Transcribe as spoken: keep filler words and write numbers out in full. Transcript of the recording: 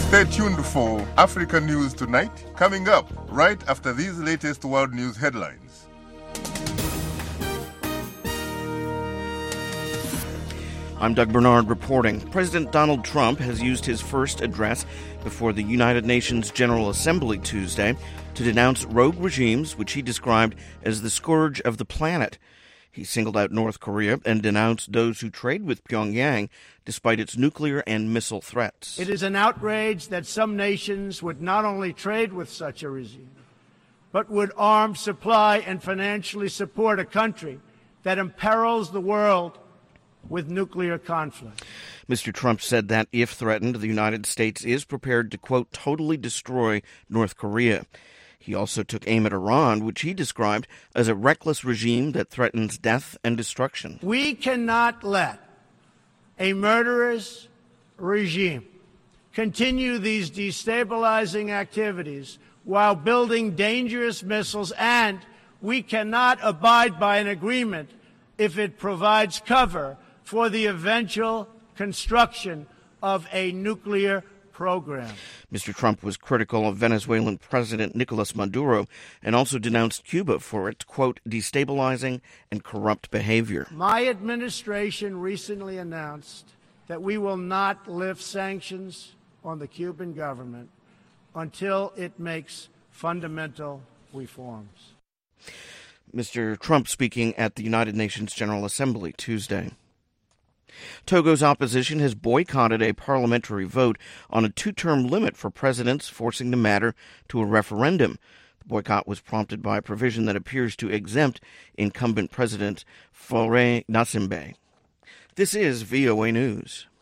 Stay tuned for Africa News Tonight, coming up right after these latest world news headlines. I'm Doug Bernard reporting. President Donald Trump has used his first address before the United Nations General Assembly Tuesday to denounce rogue regimes, which he described as the scourge of the planet. He singled out North Korea and denounced those who trade with Pyongyang despite its nuclear and missile threats. It is an outrage that some nations would not only trade with such a regime, but would arm, supply, and financially support a country that imperils the world with nuclear conflict. Mister Trump said that, if threatened, the United States is prepared to, quote, totally destroy North Korea. He also took aim at Iran, which he described as a reckless regime that threatens death and destruction. We cannot let a murderous regime continue these destabilizing activities while building dangerous missiles, and we cannot abide by an agreement if it provides cover for the eventual construction of a nuclear program. Mister Trump was critical of Venezuelan President Nicolas Maduro and also denounced Cuba for its, quote, destabilizing and corrupt behavior. My administration recently announced that we will not lift sanctions on the Cuban government until it makes fundamental reforms. Mister Trump speaking at the United Nations General Assembly Tuesday. Togo's opposition has boycotted a parliamentary vote on a two-term limit for presidents, forcing the matter to a referendum. The boycott was prompted by a provision that appears to exempt incumbent President Faure Gnassingbé. This is V O A News.